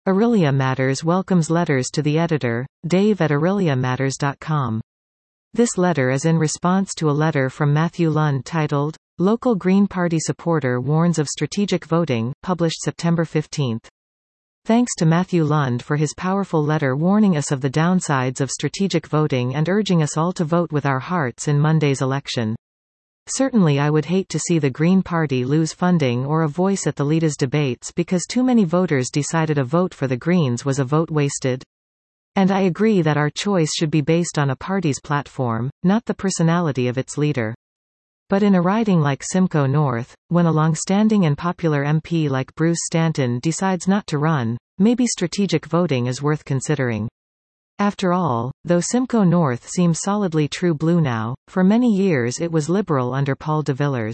Aurelia Matters welcomes letters to the editor, Dave at aureliamatters.com. This letter is in response to a letter from Matthew Lund titled, Local Green Party Supporter Warns of Strategic Voting, published September 15. Thanks to Matthew Lund for his powerful letter warning us of the downsides of strategic voting and urging us all to vote with our hearts in Monday's election. Certainly I would hate to see the Green Party lose funding or a voice at the leaders' debates because too many voters decided a vote for the Greens was a vote wasted. And I agree that our choice should be based on a party's platform, not the personality of its leader. But in a riding like Simcoe North, when a long-standing and popular MP like Bruce Stanton decides not to run, maybe strategic voting is worth considering. After all, though Simcoe North seems solidly true blue now, for many years it was Liberal under Paul de Villers.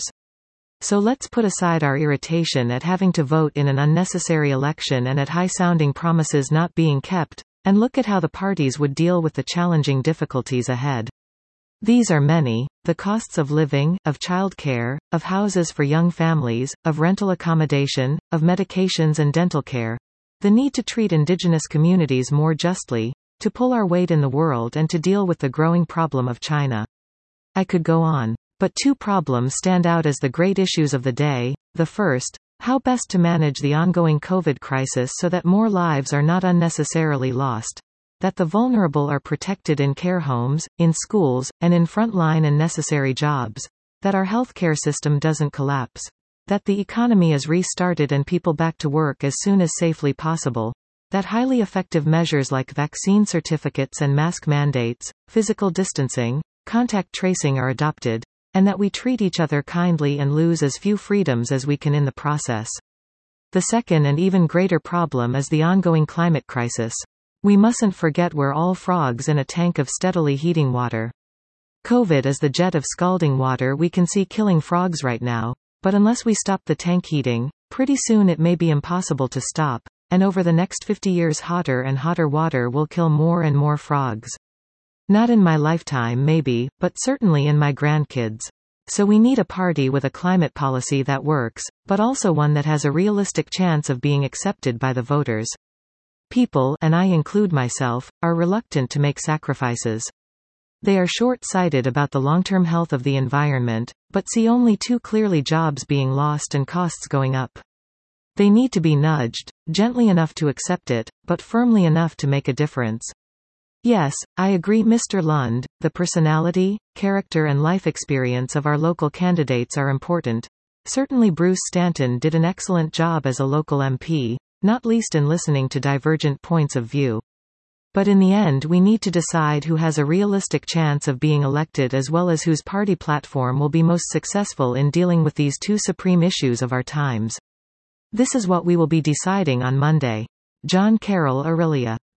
So let's put aside our irritation at having to vote in an unnecessary election and at high-sounding promises not being kept, and look at how the parties would deal with the challenging difficulties ahead. These are many: the costs of living, of childcare, of houses for young families, of rental accommodation, of medications and dental care, the need to treat indigenous communities more justly, to pull our weight in the world and to deal with the growing problem of China. I could go on. But two problems stand out as the great issues of the day. The first, how best to manage the ongoing COVID crisis so that more lives are not unnecessarily lost. That the vulnerable are protected in care homes, in schools, and in frontline and necessary jobs. That our healthcare system doesn't collapse. That the economy is restarted and people back to work as soon as safely possible. That highly effective measures like vaccine certificates and mask mandates, physical distancing, contact tracing are adopted, and that we treat each other kindly and lose as few freedoms as we can in the process. The second and even greater problem is the ongoing climate crisis. We mustn't forget we're all frogs in a tank of steadily heating water. COVID is the jet of scalding water we can see killing frogs right now, but unless we stop the tank heating, pretty soon it may be impossible to stop. And over the next 50 years hotter and hotter water will kill more and more frogs. Not in my lifetime maybe, but certainly in my grandkids'. So we need a party with a climate policy that works, but also one that has a realistic chance of being accepted by the voters. People, and I include myself, are reluctant to make sacrifices. They are short-sighted about the long-term health of the environment, but see only too clearly jobs being lost and costs going up. They need to be nudged, gently enough to accept it, but firmly enough to make a difference. Yes, I agree Mr. Lund, the personality, character and life experience of our local candidates are important. Certainly Bruce Stanton did an excellent job as a local MP, not least in listening to divergent points of view. But in the end we need to decide who has a realistic chance of being elected as well as whose party platform will be most successful in dealing with these two supreme issues of our times. This is what we will be deciding on Monday. John Carroll, Aurelia.